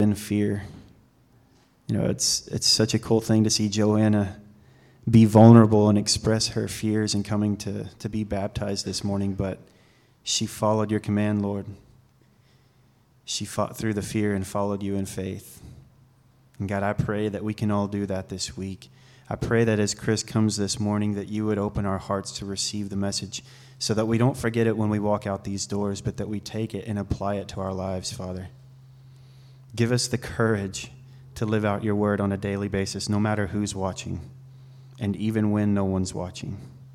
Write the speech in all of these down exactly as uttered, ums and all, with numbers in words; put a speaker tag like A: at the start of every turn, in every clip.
A: in fear. You know, it's it's such a cool thing to see Joanna be vulnerable and express her fears in coming to, to be baptized this morning, but she followed your command, Lord. She fought through the fear and followed you in faith. And God, I pray that we can all do that this week. I pray that as Chris comes this morning, that you would open our hearts to receive the message so that we don't forget it when we walk out these doors, but that we take it and apply it to our lives, Father. Give us the courage to live out your word on a daily basis, no matter who's watching, and even when no one's watching.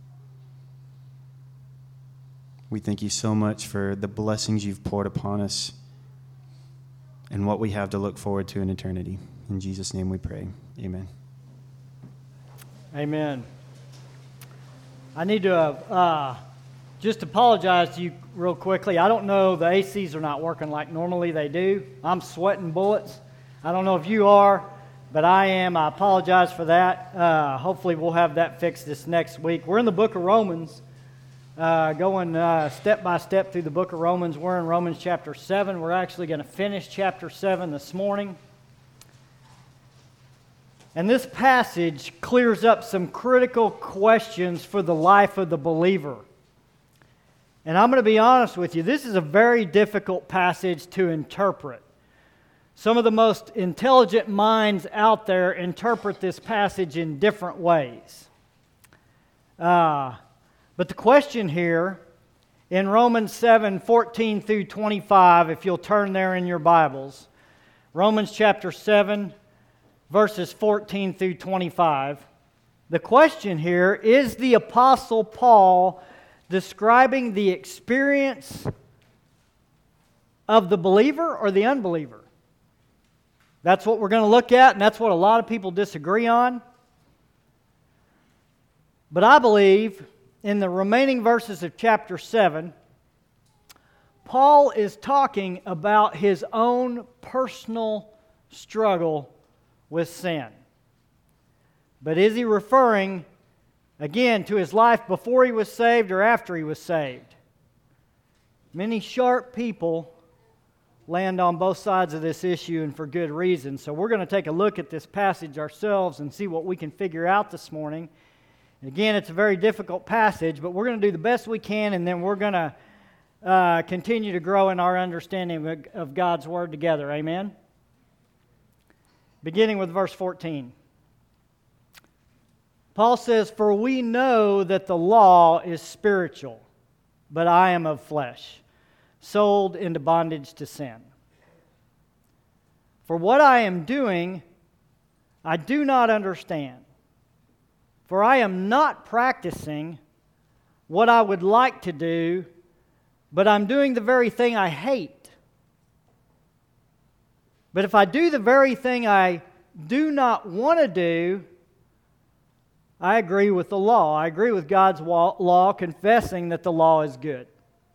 A: We thank you so much for the blessings you've poured upon us and what we have to look forward to in eternity. In Jesus' name we pray. Amen.
B: Amen. I need to uh, just apologize to you real quickly. I don't know, the A Cs are not working like normally they do. I'm sweating bullets. I don't know if you are, but I am. I apologize for that. Uh, hopefully we'll have that fixed this next week. We're in the book of Romans, uh, going uh, step by step through the book of Romans. We're in Romans chapter seven. We're actually going to finish chapter seven this morning. And this passage clears up some critical questions for the life of the believer. And I'm going to be honest with you, this is a very difficult passage to interpret. Some of the most intelligent minds out there interpret this passage in different ways. Uh, but the question here in Romans seven, fourteen through twenty-five, if you'll turn there in your Bibles, Romans chapter seven, verses fourteen through twenty-five. The question here, is the Apostle Paul describing the experience of the believer or the unbeliever? That's what we're going to look at, and that's what a lot of people disagree on. But I believe in the remaining verses of chapter seven, Paul is talking about his own personal struggle with sin. But is he referring, again, to his life before he was saved or after he was saved? Many sharp people land on both sides of this issue, and for good reason. So we're going to take a look at this passage ourselves and see what we can figure out this morning. And again, it's a very difficult passage, but we're going to do the best we can, and then we're going to uh, continue to grow in our understanding of, of God's Word together. Amen? Beginning with verse fourteen. Paul says, "For we know that the law is spiritual, but I am of flesh, sold into bondage to sin. For what I am doing, I do not understand. For I am not practicing what I would like to do, but I'm doing the very thing I hate. But if I do the very thing I do not want to do, I agree with the law. I agree with God's law, confessing that the law is good.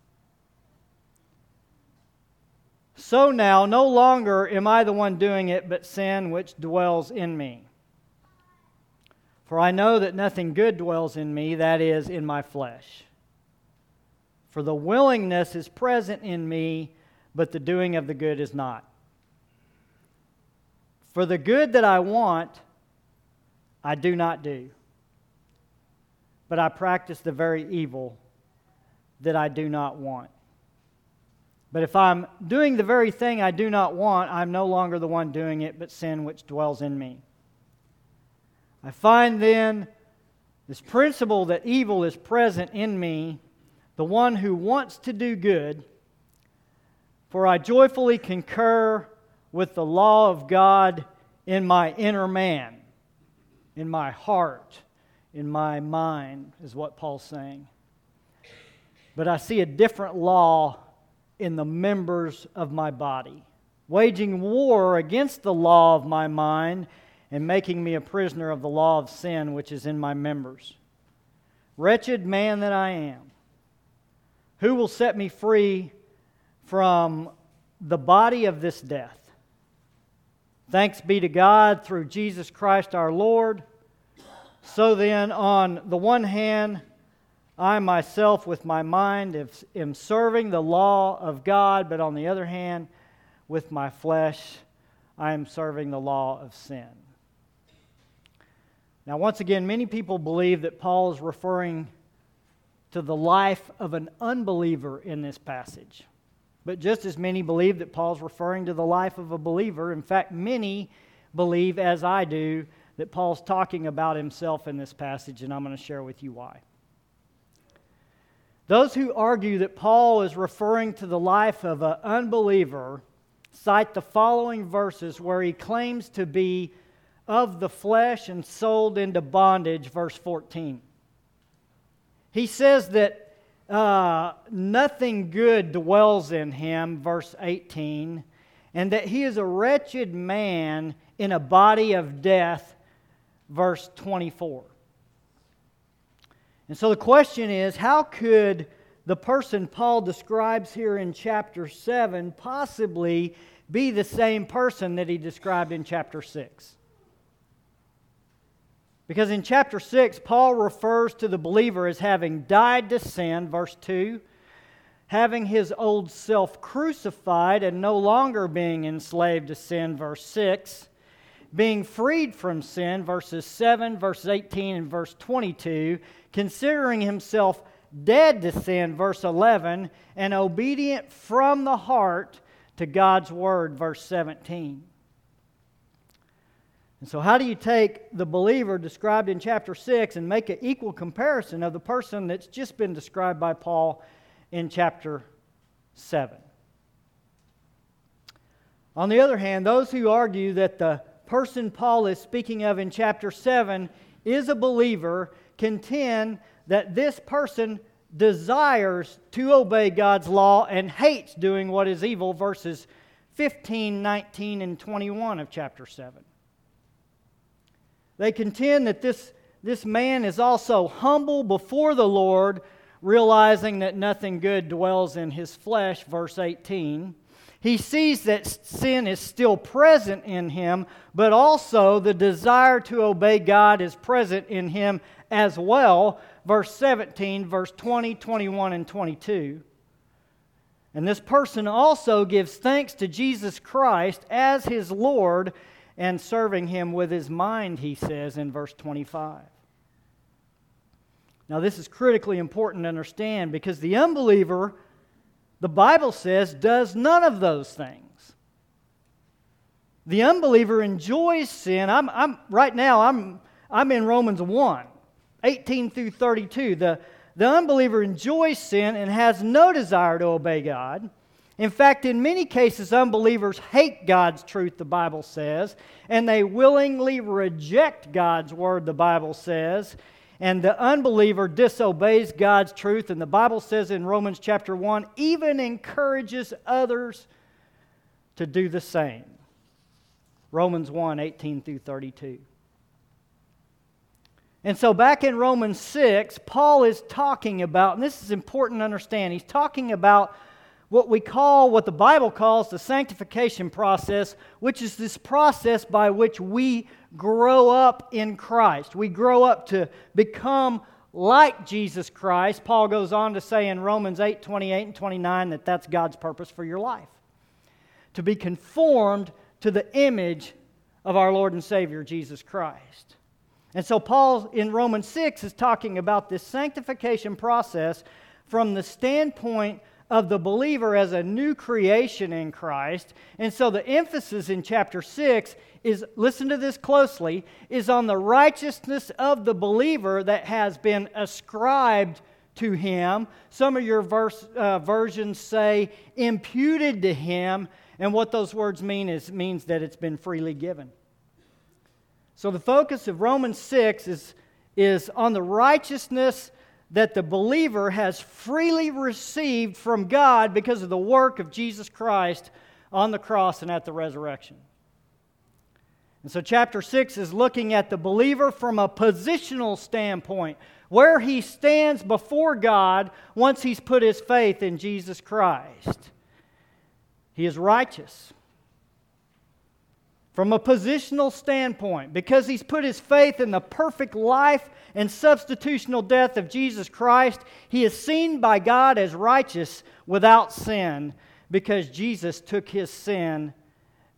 B: So now, no longer am I the one doing it, but sin which dwells in me. For I know that nothing good dwells in me, that is, in my flesh. For the willingness is present in me, but the doing of the good is not. For the good that I want, I do not do, but I practice the very evil that I do not want. But if I'm doing the very thing I do not want, I'm no longer the one doing it, but sin which dwells in me. I find then this principle that evil is present in me, the one who wants to do good, for I joyfully concur with the law of God in my inner man, in my heart, in my mind, is what Paul's saying. But I see a different law in the members of my body, waging war against the law of my mind and making me a prisoner of the law of sin which is in my members. Wretched man that I am, who will set me free from the body of this death? Thanks be to God through Jesus Christ our Lord. So then, on the one hand, I myself with my mind am serving the law of God, but on the other hand, with my flesh, I am serving the law of sin. Now, once again, many people believe that Paul is referring to the life of an unbeliever in this passage. But just as many believe that Paul's referring to the life of a believer, in fact, many believe, as I do, that Paul's talking about himself in this passage, and I'm going to share with you why. Those who argue that Paul is referring to the life of an unbeliever cite the following verses where he claims to be of the flesh and sold into bondage, verse fourteen. He says that uh, nothing good dwells in him, verse eighteen, and that he is a wretched man in a body of death, verse twenty-four. And so the question is, how could the person Paul describes here in chapter seven possibly be the same person that he described in chapter six? Because in chapter six, Paul refers to the believer as having died to sin, verse two, having his old self crucified and no longer being enslaved to sin, verse six, being freed from sin, verses seven, verse eighteen, and verse twenty-two, considering himself dead to sin, verse eleven, and obedient from the heart to God's word, verse seventeen. And so how do you take the believer described in chapter six and make an equal comparison of the person that's just been described by Paul in chapter seven? On the other hand, those who argue that the person Paul is speaking of in chapter seven is a believer contend that this person desires to obey God's law and hates doing what is evil, verses fifteen, nineteen, and twenty-one of chapter seven. They contend that this, this man is also humble before the Lord, realizing that nothing good dwells in his flesh, verse eighteen. He sees that sin is still present in him, but also the desire to obey God is present in him as well, verse seventeen, verse twenty, twenty-one, and twenty-two. And this person also gives thanks to Jesus Christ as his Lord and serving him with his mind, he says in verse twenty-five. Now this is critically important to understand because the unbeliever, the Bible says, does none of those things. The unbeliever enjoys sin. I'm, I'm right now, I'm, I'm in Romans one, eighteen through thirty-two. The, the unbeliever enjoys sin and has no desire to obey God. In fact, in many cases, unbelievers hate God's truth, the Bible says, and they willingly reject God's word, the Bible says. And the unbeliever disobeys God's truth, and the Bible says in Romans chapter one, even encourages others to do the same. Romans one, eighteen through thirty-two. And so back in Romans six, Paul is talking about, and this is important to understand, he's talking about what we call, what the Bible calls the sanctification process, which is this process by which we grow up in Christ. We grow up to become like Jesus Christ. Paul goes on to say in Romans eight, twenty-eight and twenty-nine that that's God's purpose for your life. To be conformed to the image of our Lord and Savior, Jesus Christ. And so Paul in Romans six is talking about this sanctification process from the standpoint of the believer as a new creation in Christ. And so the emphasis in chapter six is, listen to this closely, is on the righteousness of the believer that has been ascribed to him. Some of your verse, uh, versions say imputed to him, and what those words mean is means that it's been freely given. So the focus of Romans six is, is on the righteousness that the believer has freely received from God because of the work of Jesus Christ on the cross and at the resurrection. And so chapter six is looking at the believer from a positional standpoint, where he stands before God once he's put his faith in Jesus Christ. He is righteous. From a positional standpoint, because he's put his faith in the perfect life and substitutional death of Jesus Christ, he is seen by God as righteous without sin, because Jesus took his sin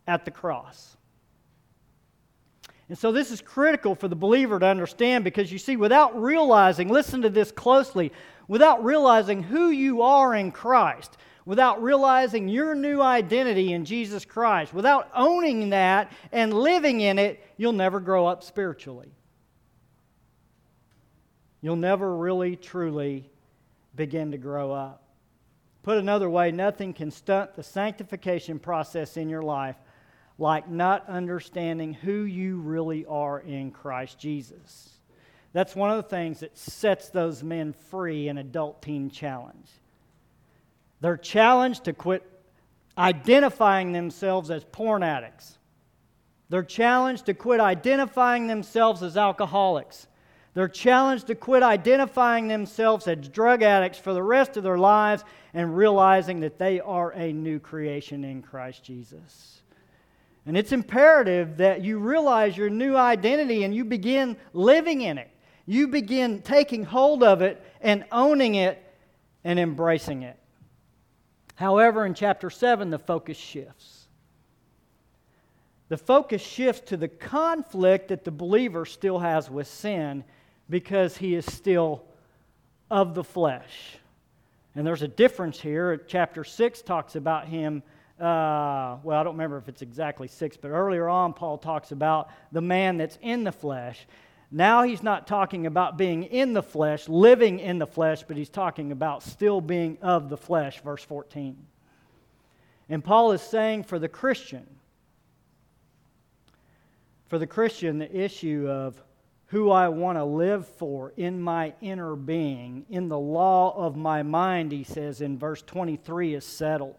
B: at the cross. And so this is critical for the believer to understand, because you see, without realizing, listen to this closely, without realizing who you are in Christ, without realizing your new identity in Jesus Christ, without owning that and living in it, you'll never grow up spiritually. You'll never really, truly begin to grow up. Put another way, nothing can stunt the sanctification process in your life like not understanding who you really are in Christ Jesus. That's one of the things that sets those men free in Adult Teen Challenge. They're challenged to quit identifying themselves as porn addicts. They're challenged to quit identifying themselves as alcoholics. They're challenged to quit identifying themselves as drug addicts for the rest of their lives and realizing that they are a new creation in Christ Jesus. And it's imperative that you realize your new identity and you begin living in it. You begin taking hold of it and owning it and embracing it. However, in chapter seven, the focus shifts. The focus shifts to the conflict that the believer still has with sin because he is still of the flesh. And there's a difference here. Chapter six talks about him. Uh, well, I don't remember if it's exactly six, but earlier on, Paul talks about the man that's in the flesh. Now he's not talking about being in the flesh, living in the flesh, but he's talking about still being of the flesh, verse fourteen. And Paul is saying for the Christian, for the Christian, the issue of who I want to live for in my inner being, in the law of my mind, he says in verse twenty-three, is settled.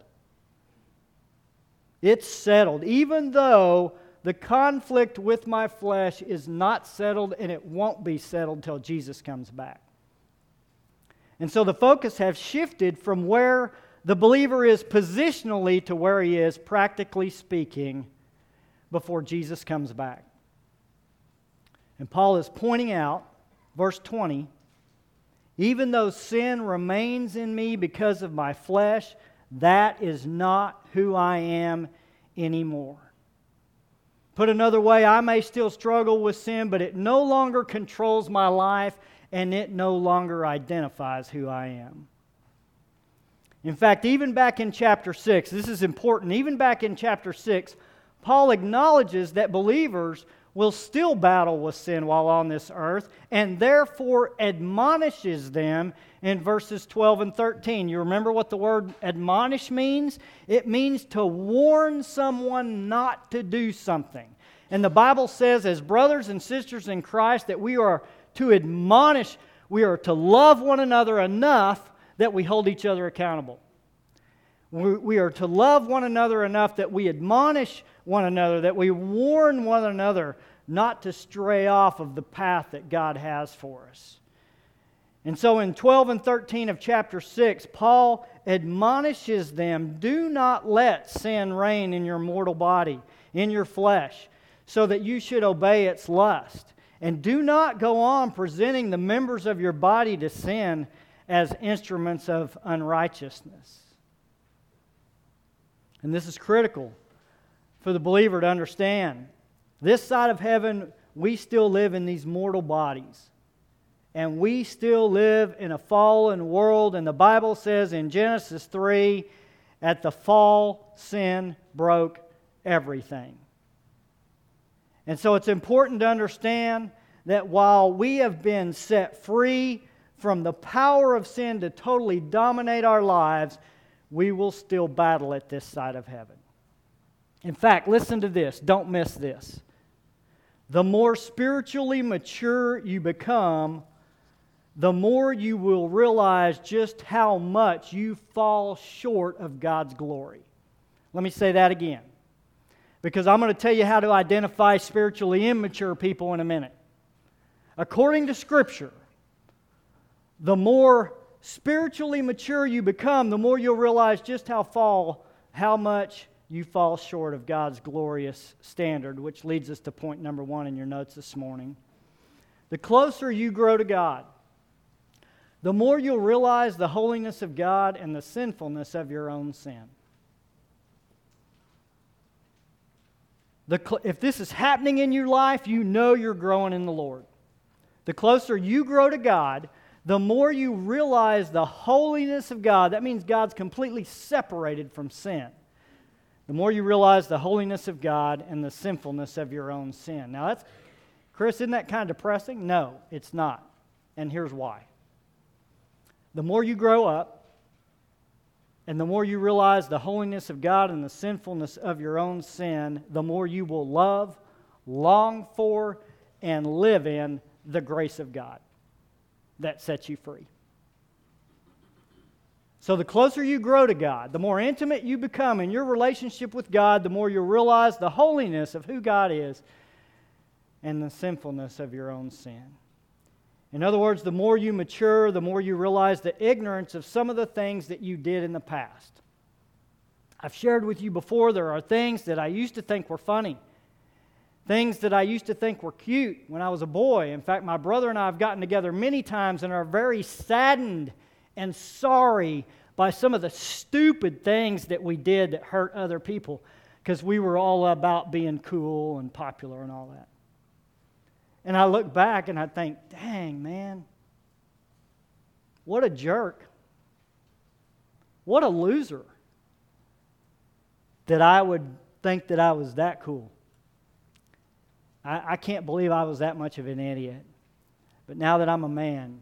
B: It's settled, even though the conflict with my flesh is not settled, and it won't be settled till Jesus comes back. And so the focus has shifted from where the believer is positionally to where he is, practically speaking, before Jesus comes back. And Paul is pointing out, verse twenty, even though sin remains in me because of my flesh, that is not who I am anymore. Put another way, I may still struggle with sin, but it no longer controls my life, and it no longer identifies who I am. In fact, even back in chapter six, this is important, even back in chapter six, Paul acknowledges that believers will still battle with sin while on this earth, and therefore admonishes them in verses twelve and thirteen. You remember what the word admonish means? It means to warn someone not to do something. And the Bible says, as brothers and sisters in Christ, that we are to admonish, we are to love one another enough that we hold each other accountable. We are to love one another enough that we admonish one another, that we warn one another not to stray off of the path that God has for us. And so in twelve and thirteen of chapter six, Paul admonishes them, do not let sin reign in your mortal body, in your flesh, so that you should obey its lust. And do not go on presenting the members of your body to sin as instruments of unrighteousness. And this is critical for the believer to understand. This side of heaven, we still live in these mortal bodies. And we still live in a fallen world. And the Bible says in Genesis three, at the fall, sin broke everything. And so it's important to understand that while we have been set free from the power of sin to totally dominate our lives, we will still battle at this side of heaven. In fact, listen to this. Don't miss this. The more spiritually mature you become, the more you will realize just how much you fall short of God's glory. Let me say that again, because I'm going to tell you how to identify spiritually immature people in a minute. According to Scripture, the more spiritually mature you become, the more you'll realize just how fall, how much you fall short of God's glorious standard, which leads us to point number one in your notes this morning. The closer you grow to God, the more you'll realize the holiness of God and the sinfulness of your own sin. The cl- if this is happening in your life, you know you're growing in the Lord. The closer you grow to God, the more you realize the holiness of God. That means God's completely separated from sin. The more you realize the holiness of God and the sinfulness of your own sin. Now that's, Chris, isn't that kind of depressing? No, it's not. And here's why. The more you grow up, and the more you realize the holiness of God and the sinfulness of your own sin, the more you will love, long for, and live in the grace of God that sets you free. So the closer you grow to God, the more intimate you become in your relationship with God, the more you'll realize the holiness of who God is and the sinfulness of your own sin. In other words, the more you mature, the more you realize the ignorance of some of the things that you did in the past. I've shared with you before, there are things that I used to think were funny. Things that I used to think were cute when I was a boy. In fact, my brother and I have gotten together many times and are very saddened and sorry by some of the stupid things that we did that hurt other people because we were all about being cool and popular and all that. And I look back and I think, dang, man, what a jerk. What a loser that I would think that I was that cool. I, I can't believe I was that much of an idiot. But now that I'm a man,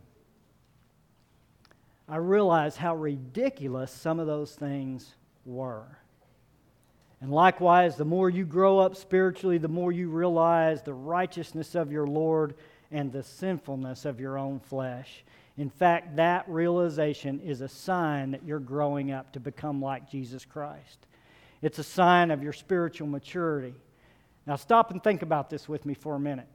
B: I realize how ridiculous some of those things were. And likewise, the more you grow up spiritually, the more you realize the righteousness of your Lord and the sinfulness of your own flesh. In fact, that realization is a sign that you're growing up to become like Jesus Christ. It's a sign of your spiritual maturity. Now stop and think about this with me for a minute.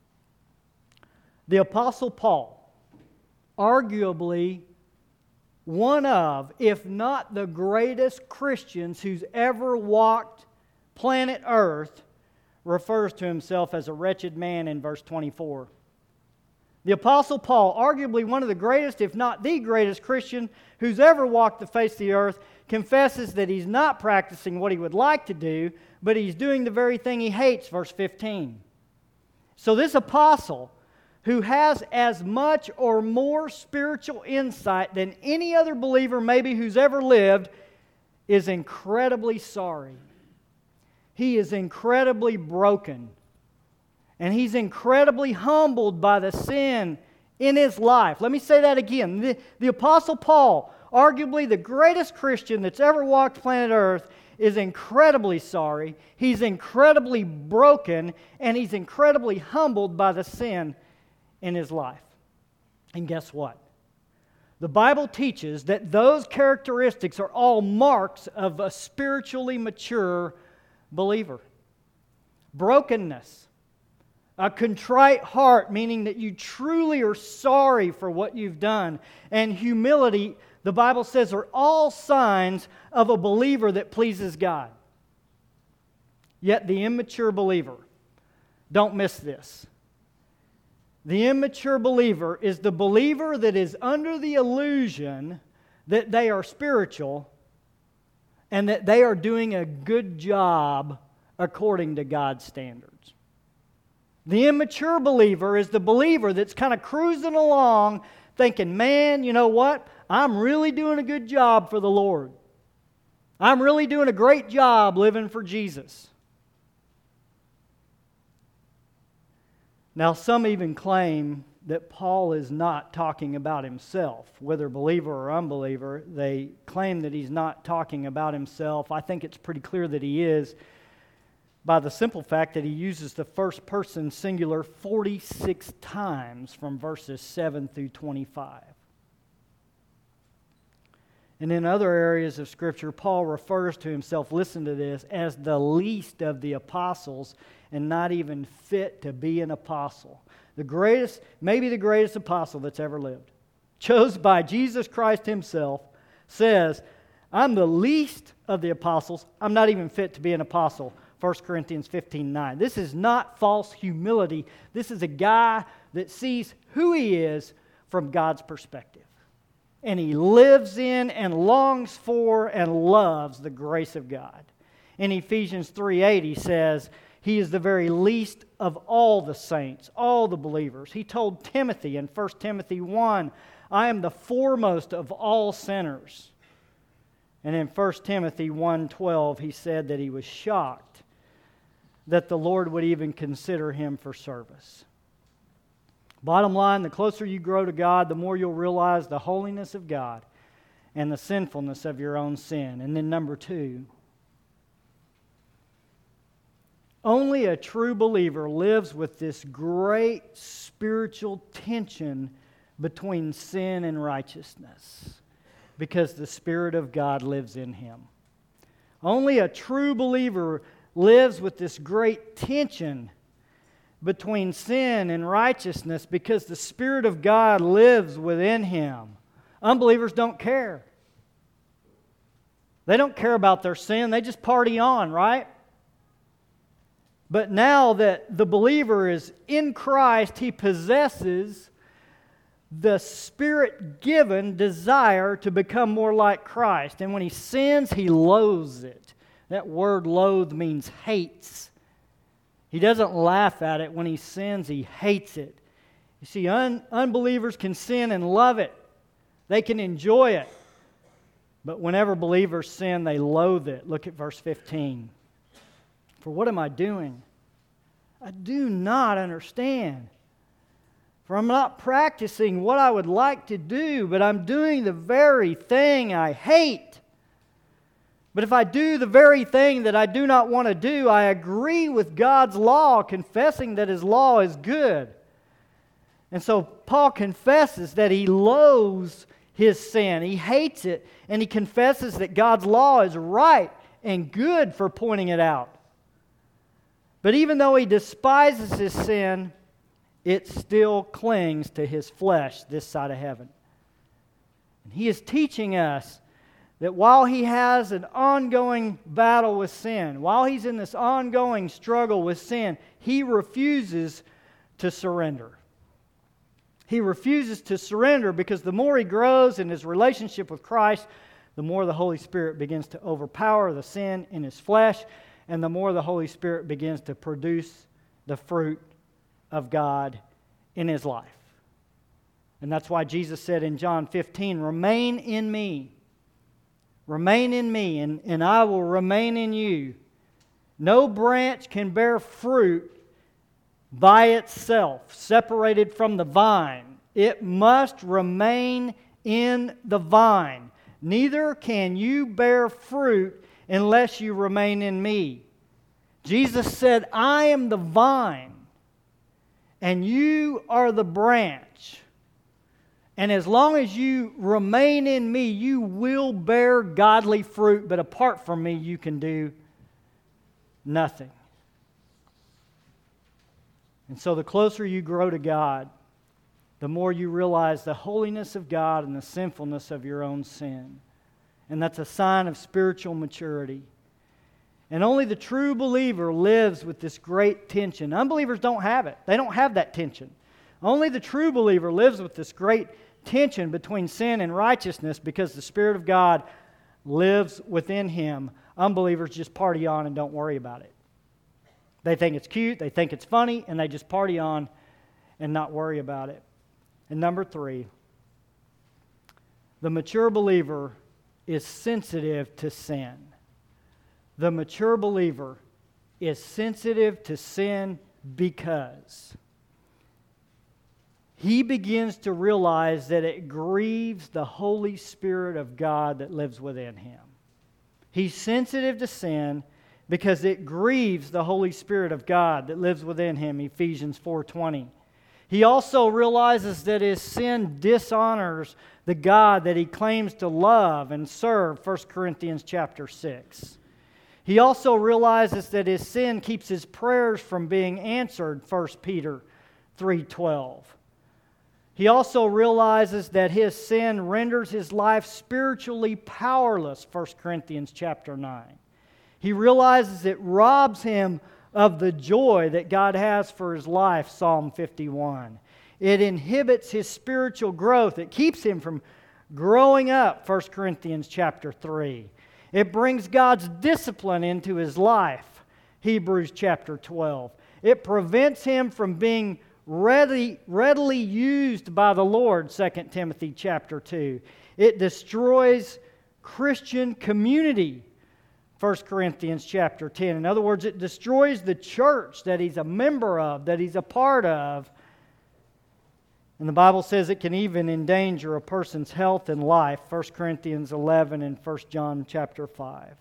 B: The Apostle Paul, arguably one of, if not the greatest Christians who's ever walked planet Earth, refers to himself as a wretched man in verse twenty-four. The Apostle Paul, arguably one of the greatest, if not the greatest Christian who's ever walked the face of the earth, confesses that he's not practicing what he would like to do, but he's doing the very thing he hates, verse fifteen. So this apostle, who has as much or more spiritual insight than any other believer maybe who's ever lived, is incredibly sorry. He is incredibly broken. And he's incredibly humbled by the sin in his life. Let me say that again. The, the Apostle Paul, arguably the greatest Christian that's ever walked planet Earth, is incredibly sorry. He's incredibly broken, and he's incredibly humbled by the sin in his life. And guess what? The Bible teaches that those characteristics are all marks of a spiritually mature believer. Brokenness, a contrite heart, meaning that you truly are sorry for what you've done, and humility, the Bible says, are all signs of a believer that pleases God. Yet the immature believer, don't miss this. The immature believer is the believer that is under the illusion that they are spiritual and that they are doing a good job according to God's standards. The immature believer is the believer that's kind of cruising along thinking, man, you know what? I'm really doing a good job for the Lord. I'm really doing a great job living for Jesus. Now, some even claim that Paul is not talking about himself, whether believer or unbeliever. They claim that he's not talking about himself. I think it's pretty clear that he is by the simple fact that he uses the first person singular forty-six times from verses seven through twenty-five. And in other areas of Scripture, Paul refers to himself, listen to this, as the least of the apostles and not even fit to be an apostle. The greatest, maybe the greatest apostle that's ever lived, chosen by Jesus Christ himself, says, I'm the least of the apostles. I'm not even fit to be an apostle. First Corinthians fifteen nine. This is not false humility. This is a guy that sees who he is from God's perspective. And he lives in and longs for and loves the grace of God. In Ephesians three eight, he says, he is the very least of all the saints, all the believers. He told Timothy in First Timothy one, I am the foremost of all sinners. And in First Timothy one twelve, he said that he was shocked that the Lord would even consider him for service. Bottom line, the closer you grow to God, the more you'll realize the holiness of God and the sinfulness of your own sin. And then number two, only a true believer lives with this great spiritual tension between sin and righteousness, because the Spirit of God lives in him. Only a true believer lives with this great tension between sin and righteousness, because the Spirit of God lives within him. Unbelievers don't care. They don't care about their sin. They just party on, right? But now that the believer is in Christ, he possesses the Spirit-given desire to become more like Christ. And when he sins, he loathes it. That word loathe means hates. He doesn't laugh at it. When he sins, he hates it. You see, un- unbelievers can sin and love it. They can enjoy it. But whenever believers sin, they loathe it. Look at verse fifteen. For what am I doing? I do not understand. For I'm not practicing what I would like to do, but I'm doing the very thing I hate. But if I do the very thing that I do not want to do, I agree with God's law, confessing that His law is good. And so Paul confesses that he loathes his sin. He hates it, and he confesses that God's law is right and good for pointing it out. But even though he despises his sin, it still clings to his flesh this side of heaven. And he is teaching us that while he has an ongoing battle with sin, while he's in this ongoing struggle with sin, he refuses to surrender. He refuses to surrender because the more he grows in his relationship with Christ, the more the Holy Spirit begins to overpower the sin in his flesh, and the more the Holy Spirit begins to produce the fruit of God in his life. And that's why Jesus said in John fifteen, remain in me. Remain in me, and, and I will remain in you. No branch can bear fruit by itself, separated from the vine. It must remain in the vine. Neither can you bear fruit unless you remain in me. Jesus said, I am the vine, and you are the branch. And as long as you remain in me, you will bear godly fruit, but apart from me, you can do nothing. And so the closer you grow to God, the more you realize the holiness of God and the sinfulness of your own sin. And that's a sign of spiritual maturity. And only the true believer lives with this great tension. Unbelievers don't have it. They don't have that tension. Only the true believer lives with this great tension between sin and righteousness because the Spirit of God lives within him. Unbelievers just party on and don't worry about it. They think it's cute, they think it's funny, and they just party on and not worry about it. And number three, the mature believer is sensitive to sin. The mature believer is sensitive to sin because he begins to realize that it grieves the Holy Spirit of God that lives within him. He's sensitive to sin because it grieves the Holy Spirit of God that lives within him, Ephesians four twenty. He also realizes that his sin dishonors the God that he claims to love and serve, First Corinthians chapter six. He also realizes that his sin keeps his prayers from being answered, First Peter three twelve. He also realizes that his sin renders his life spiritually powerless, First Corinthians chapter nine. He realizes it robs him of the joy that God has for his life, Psalm fifty-one. It inhibits his spiritual growth. It keeps him from growing up, First Corinthians chapter three. It brings God's discipline into his life, Hebrews chapter twelve. It prevents him from being readily, readily used by the Lord, Second Timothy chapter two. It destroys Christian community, First Corinthians chapter ten. In other words, it destroys the church that he's a member of, that he's a part of. And the Bible says it can even endanger a person's health and life, First Corinthians eleven and First John chapter five.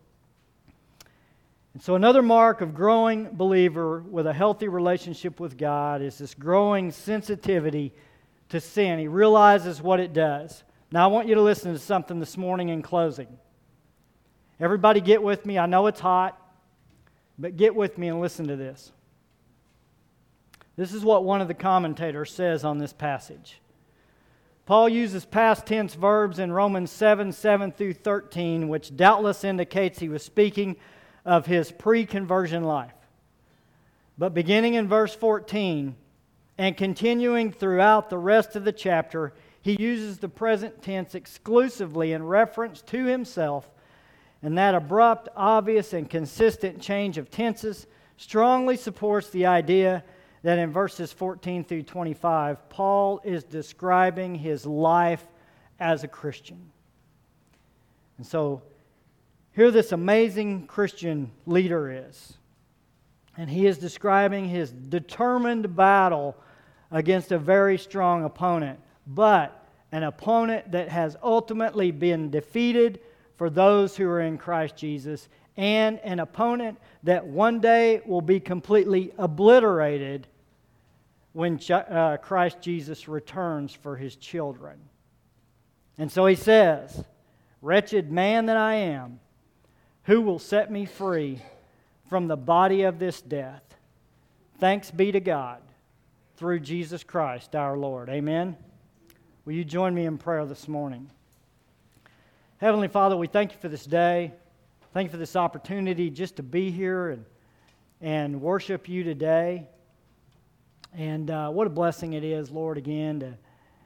B: And so another mark of growing believer with a healthy relationship with God is this growing sensitivity to sin. He realizes what it does. Now I want you to listen to something this morning in closing. Everybody get with me. I know it's hot, but get with me and listen to this. This is what one of the commentators says on this passage. Paul uses past tense verbs in Romans seven, seven through thirteen, which doubtless indicates he was speaking of his pre-conversion life. But beginning in verse fourteen and continuing throughout the rest of the chapter, he uses the present tense exclusively in reference to himself, and that abrupt, obvious, and consistent change of tenses strongly supports the idea that in verses fourteen through twenty-five, Paul is describing his life as a Christian. And so, here this amazing Christian leader is. And he is describing his determined battle against a very strong opponent, but an opponent that has ultimately been defeated for those who are in Christ Jesus, and an opponent that one day will be completely obliterated when uh, Christ Jesus returns for his children. And so he says, "Wretched man that I am, who will set me free from the body of this death? Thanks be to God through Jesus Christ our Lord." Amen. Will you join me in prayer this morning? Heavenly Father, we thank you for this day. Thank you for this opportunity just to be here and, and worship you today. And uh, what a blessing it is, Lord, again, to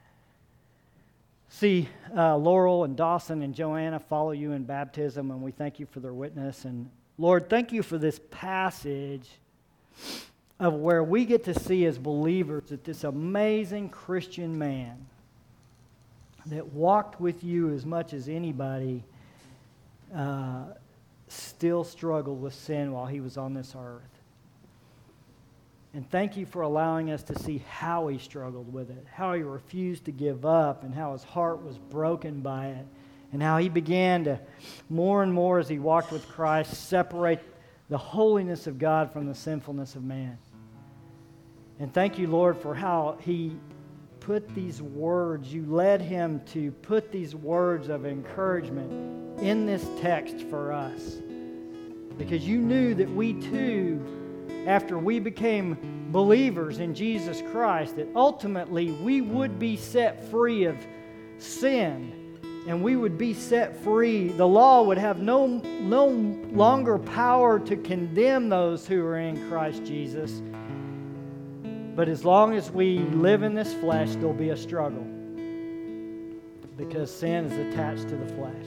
B: see uh, Laurel and Dawson and Joanna follow you in baptism, and we thank you for their witness. And Lord, thank you for this passage of where we get to see as believers that this amazing Christian man that walked with you as much as anybody uh, still struggled with sin while he was on this earth. And thank you for allowing us to see how he struggled with it, how he refused to give up, and how his heart was broken by it, and how he began to, more and more as he walked with Christ, separate the holiness of God from the sinfulness of man. And thank you, Lord, for how he put these words, you led him to put these words of encouragement in this text for us. Because you knew that we too, after we became believers in Jesus Christ, that ultimately we would be set free of sin, and we would be set free. The law would have no, no longer power to condemn those who are in Christ Jesus. But as long as we live in this flesh, there'll be a struggle, because sin is attached to the flesh.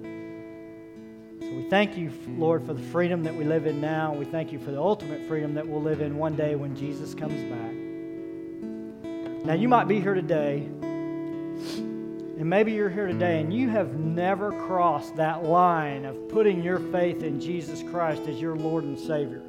B: So we thank you, Lord, for the freedom that we live in now. We thank you for the ultimate freedom that we'll live in one day when Jesus comes back. Now, you might be here today, and maybe you're here today and you have never crossed that line of putting your faith in Jesus Christ as your Lord and Savior.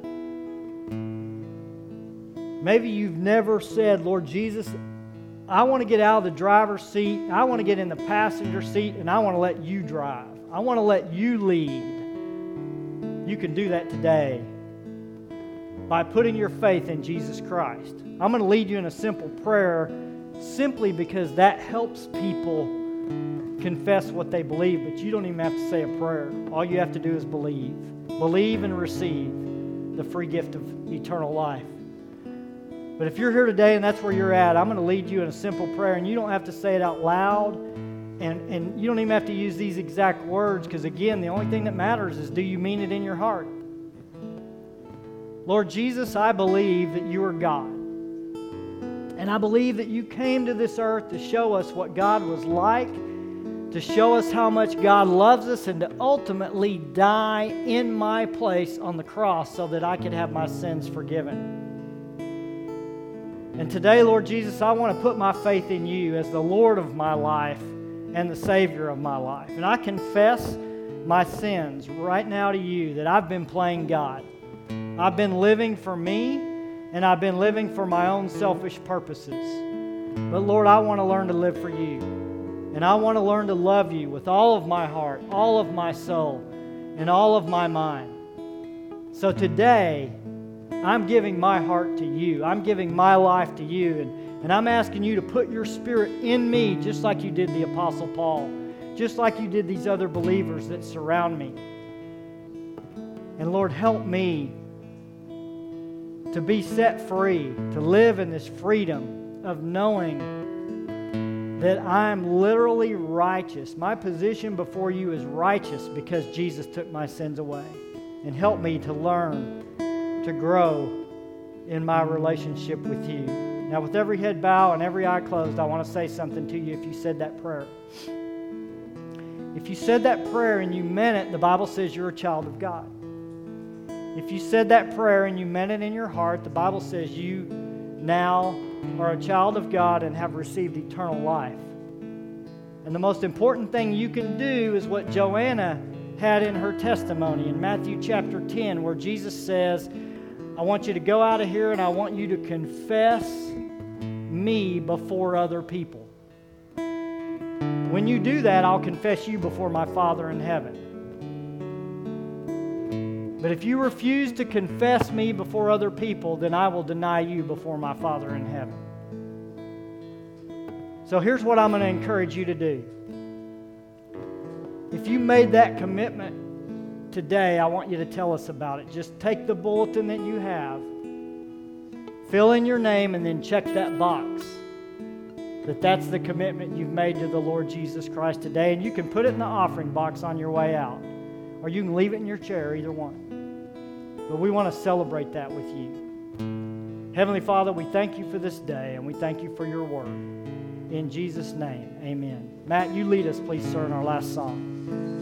B: Maybe you've never said, "Lord Jesus, I want to get out of the driver's seat. I want to get in the passenger seat, and I want to let you drive. I want to let you lead." You can do that today by putting your faith in Jesus Christ. I'm going to lead you in a simple prayer simply because that helps people confess what they believe, but you don't even have to say a prayer. All you have to do is believe. Believe and receive the free gift of eternal life. But if you're here today and that's where you're at, I'm going to lead you in a simple prayer, and you don't have to say it out loud, and, and you don't even have to use these exact words, because again, the only thing that matters is, do you mean it in your heart? Lord Jesus, I believe that you are God. And I believe that you came to this earth to show us what God was like, to show us how much God loves us and to ultimately die in my place on the cross so that I could have my sins forgiven. And today, Lord Jesus, I want to put my faith in you as the Lord of my life and the Savior of my life. And I confess my sins right now to you that I've been playing God. I've been living for me, and I've been living for my own selfish purposes. But Lord, I want to learn to live for you. And I want to learn to love you with all of my heart, all of my soul, and all of my mind. So today, I'm giving my heart to you. I'm giving my life to you. And, and I'm asking you to put your Spirit in me just like you did the Apostle Paul, just like you did these other believers that surround me. And Lord, help me to be set free, to live in this freedom of knowing that I'm literally righteous. My position before you is righteous because Jesus took my sins away. And help me to learn to grow in my relationship with you. Now, with every head bowed and every eye closed, I want to say something to you if you said that prayer. If you said that prayer and you meant it, the Bible says you're a child of God. If you said that prayer and you meant it in your heart, the Bible says you now are a child of God and have received eternal life. And the most important thing you can do is what Joanna had in her testimony in Matthew chapter ten, where Jesus says, I want you to go out of here and I want you to confess me before other people. When you do that, I'll confess you before my Father in heaven. But if you refuse to confess me before other people, then I will deny you before my Father in heaven. So here's what I'm going to encourage you to do. If you made that commitment today, I want you to tell us about it. Just take the bulletin that you have, fill in your name, and then check that box that that's the commitment you've made to the Lord Jesus Christ today. And you can put it in the offering box on your way out, or you can leave it in your chair, either one. But we want to celebrate that with you. Heavenly Father, we thank you for this day, and we thank you for your word. In Jesus' name, amen. Matt, you lead us, please, sir, in our last song.